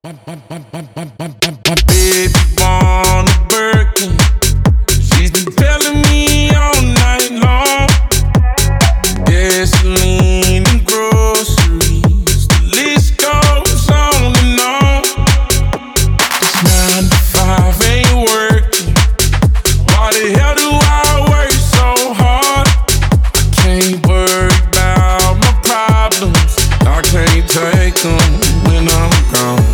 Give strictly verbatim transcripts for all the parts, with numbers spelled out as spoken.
Baby born a Birkin. She's been telling me all night long. Gasoline and groceries, the list goes on and on. It's nine to five, ain't working. Why the hell do I work so hard? I can't worry about my problems. I can't take them when I'm gone.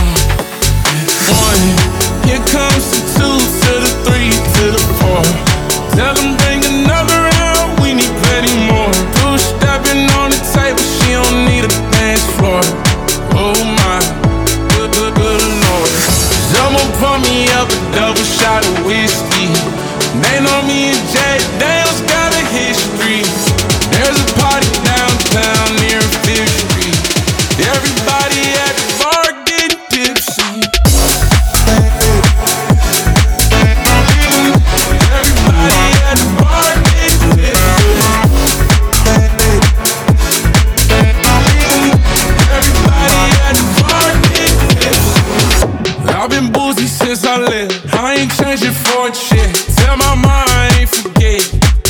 One, here comes the two to the three to the four. Tell them bring another round, we need plenty more. Two stepping on the table, she don't need a dance floor. Oh my, good, good, good Lord. Someone pour me up a double shot of whiskey. They know me and Jay Dale's got a history. There's a party downtown near Fifth Street. Everybody at the bar getting tipsy. I've been boozy since I left. I ain't changing for a check. Tell my mom I ain't forget.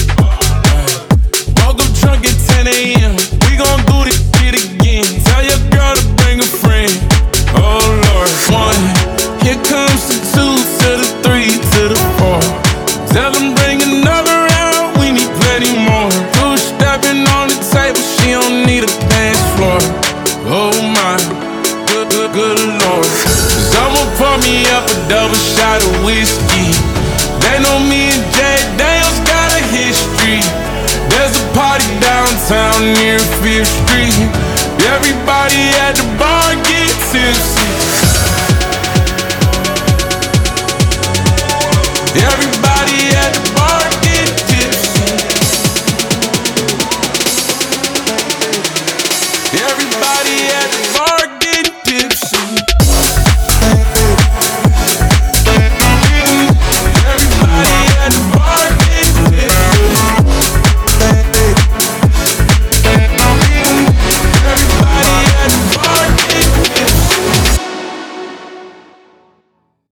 Woke up drunk at ten a.m. We gon' do this shit again. Tell your girl to bring a friend. Oh Lord. One, here comes the two to the three to the four. Tell them bring another round, we need plenty more. Two stepping on the table, she don't need a dance floor. Oh my, good, good, good Lord. Someone pour me up a double shot of whiskey. They know me and Jay Dale's got a history. There's a party downtown near Fifth Street. Everybody at the bar get tipsy. Everybody